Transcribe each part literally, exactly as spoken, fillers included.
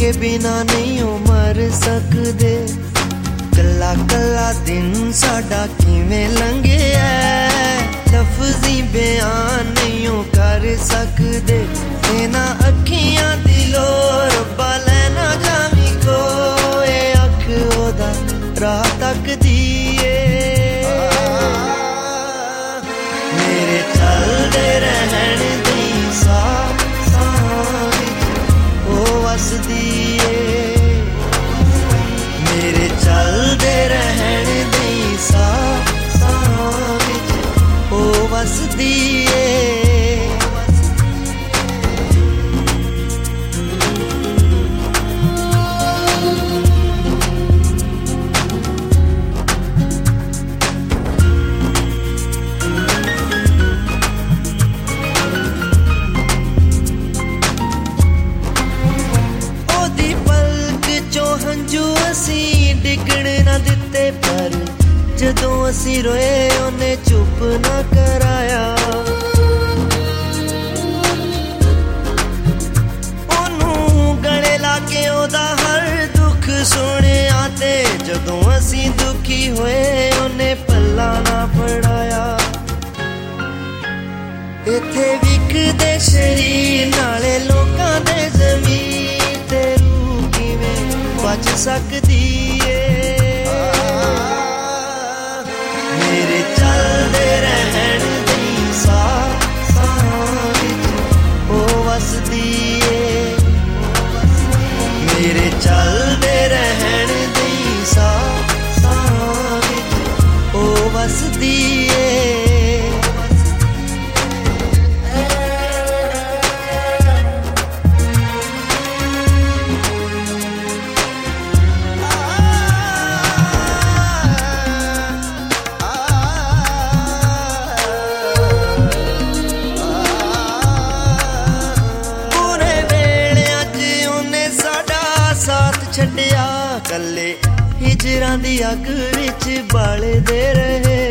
बिना नहीं ओ मर सकदे। कला कला दिन साडा किवें लंघिया लफ्ज़ी बयान नहीं ओ कर सकदे। इन्हां अखियां दी लोर रब्बा लैना जावी कोए अख ओदा राह तकदी ए। मेरे चलदे रहण दी साह साह विच ओ वसदी ए। मेरे चलदे रहण दी साह साह विच ओ वसदी ए। डिगण ना दिते पर जदों असी रोए उन्हें चुप ना कराया। ओनू गले लाके ओदा हर दुख सुनिया ते जदों असी दुखी होए उन्हें पल्ला ना फड़ाया। इत्थे विकदे शरीर नाले लोकां दे ज़मीर ते रूह किवें बच सकदी ए। मेरे चलदे रहण दी साह साह विच ओ वसदी ए। मेरे चलदे रहण दी साह साह विच ओ वसदी ए। छड्डिया कल्ले हिजरां दी अग विच बालदे रहे।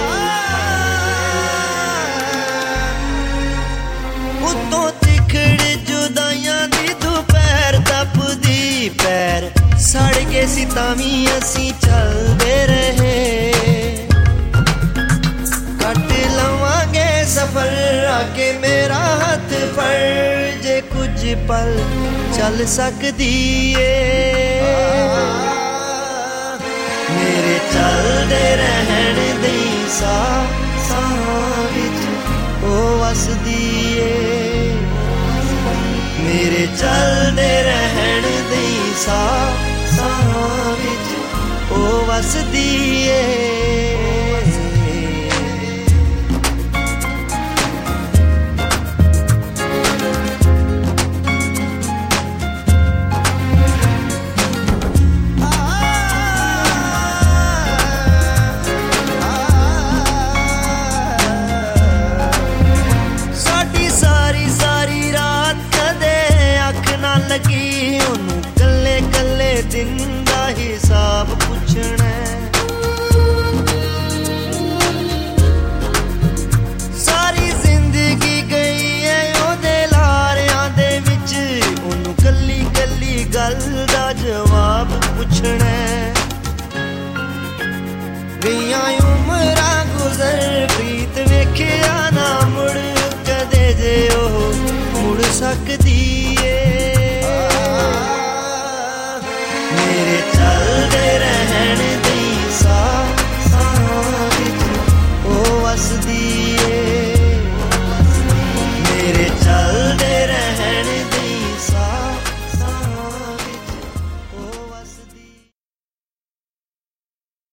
उत्तों तिखड़ जुदाइयां दी दोपहर तपदी पैर सड़ के सितावी असी चलदे रहे। कट लवांगे सफर आके मेरा हथ फड़ जे कुछ पल चल सकदी ए। मेरे चलदे रहण दी साह साह विच ओ वसदी ए। मेरे चलदे रहण दी साह साह विच ओ वसदी ए। लगी ओनू कल्ले कल्ले दिन दा हिसाब पुछना। सारी जिंदगी गई है ओदे लारियां दे विच ओनू कल्ली कल्ली गल दा जवाब पुछना। गईयां उमरां गुजर प्रीत वेखिया ना मुड़ कदे जे ओ मुड़ सकदी।